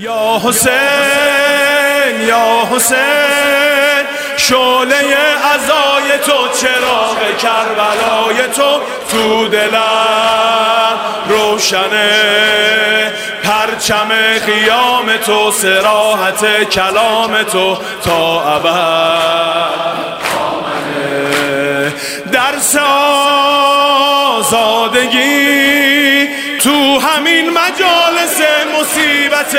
یا حسین یا حسین، شعله عزای تو، چراغ کربلای تو دلم روشنه، پرچم قیام تو، صراحت کلام تو تا ابد آمده. درس آزادگی تو همین مجالس مصیبت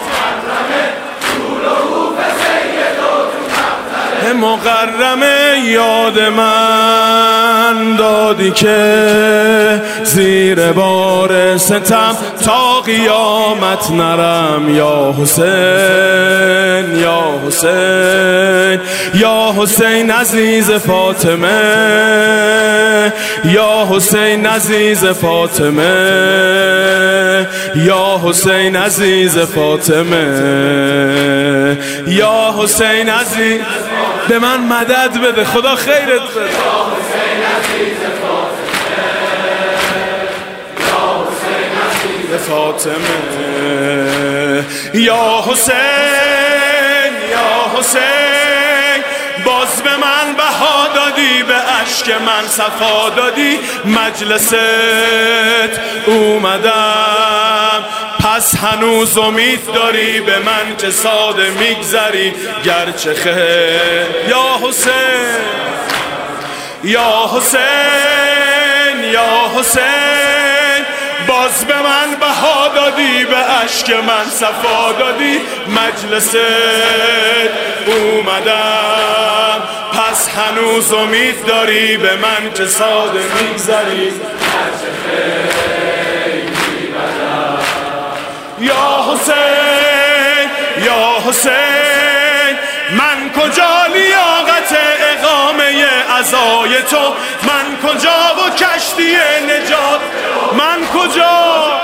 مقرمه، یاد من دادی که زیر بار ستم تا قیامت نرم. یا حسین یا حسین یا حسین عزیز فاطمه، یا حسین عزیز فاطمه، یا حسین عزیز فاطمه، یا حسین عزیز. به من مدد بده، خدا خیرت بده. یا حسین عزیز فاطمه، یا حسین عزیز فاطمه، یا حسین یا حسین، باز به من بها دادی، به اشک من صفا دادی، مجلست اومدم، پس هنوز امید داری به من که ساده میگذری گرچه خیر. یا حسین یا حسین یا حسین، باز به من بها دادی، به اشک من صفا دادی، مجلست اومدم، پس هنوز امید داری به من که ساده میگذری گرچه خیر. یا حسین یا حسین، من کجا لیاقت اقامه عزای تو، من کجا و کشتی نجات، من کجا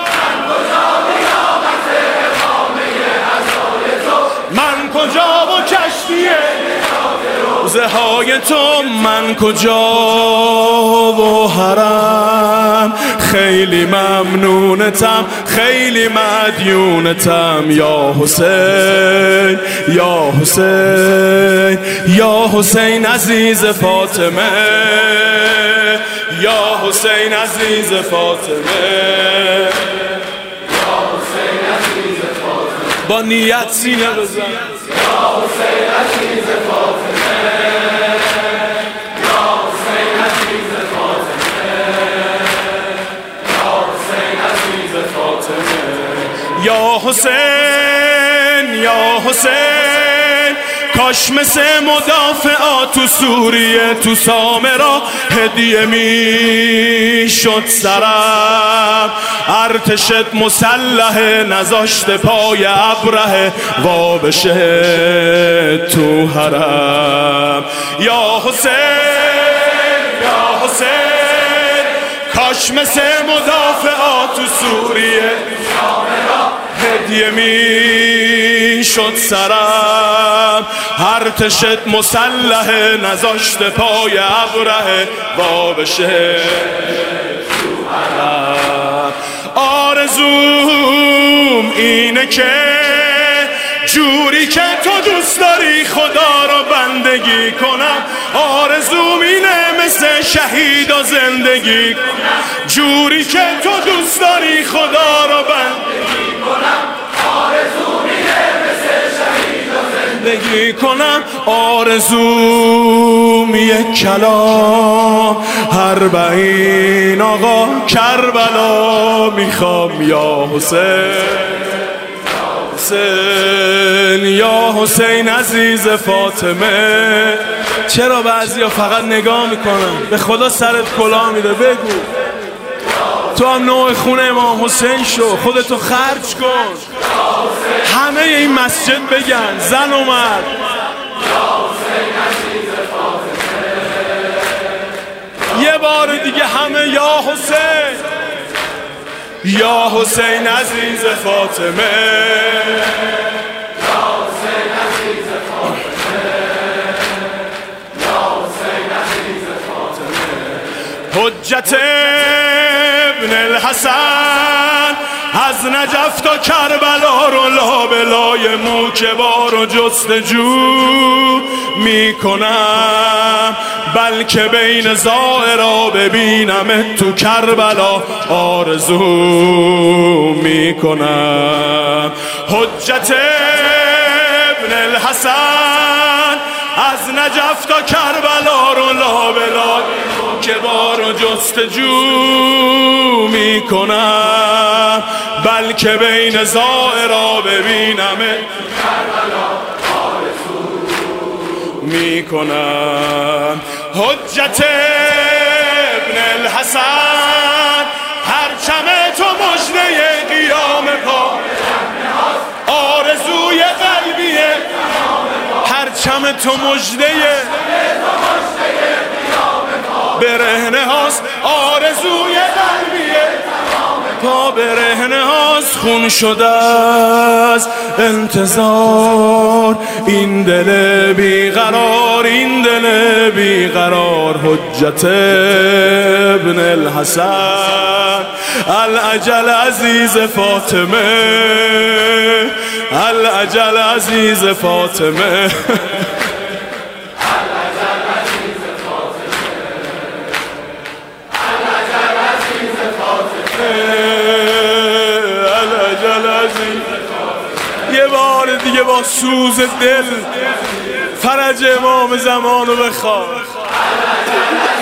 لیاقت اقامه عزای تو، من کجا و کشتی روزه های تو، من کجا و حرم خیلی ممنونتم، خیلی مدیونتم. یا حسین یا حسین یا حسین عزیز فاطمه، یا حسین عزیز فاطمه، یا حسین عزیز فاطمه، با نیت سینه بزن. یا حسین عزیز فاطمه، یا حسین عزیز فاطمه، یا حسین عزیز فاطمه، یا حسین یا حسین، کاش مثل مدافعات تو سوریه تو سامرا هدیه می شد سرم، ارتشت مسلحه نذاشته پای ابره وا بشه تو حرم. یا حسین یا حسین، کاش مثل مدافعات تو سوریه هدیه می شد سرم، ارتشت مسلحه نذاشته پای ابره وا بشه تو حرم. آرزوم اینه که جوری که تو دوست داری خدا رو بندگی کنم، آرزوم اینه مثل شهید و زندگی کنم، جوری که تو دوست داری خدا رو بندگی کنم، آرزوم اینه مثل شهید و زندگی کنم. آرزوم یک کلام اربعین آقا کربلا میخوام. یا حسین حسین یا حسین عزیز فاطمه. چرا بعضیا فقط نگاه میکنن؟ به خدا سرت کلاه میده. بگو تو هم نوع خونه امام حسین شو، خودتو خرج کن، همه این مسجد بگن زن و مرد یه بار دیگه همه یا حسین یا حسین عزیز فاطمه، یا حسین عزیز فاطمه، یا حسین عزیز فاطمه. حجت ابن الحسن از نجف تا کربلا رو لابلای موکبار و جستجو میکنم، بلکه بین زائرا ببینم تو کربلا آرزو میکنم. حجت ابن الحسن از نجف تا کربلا رو لابلای موکبار و جستجو میکنم، بلکه بین زائرا ببینم میکنم. حجت ابن الحسن پرچم تو مژده قیام پا، آرزوی قلبیه پرچم تو مژده برهنه هاست، آرزوی قلبیه پا برهنه هاست. خون شده از انتظار این دل بیقرار، این دل بیقرار. حجت ابن الحسن الاجل عزیز فاطمه، الاجل عزیز فاطمه. یه بار دیگه با سوز دل فرج امام زمانو بخواه.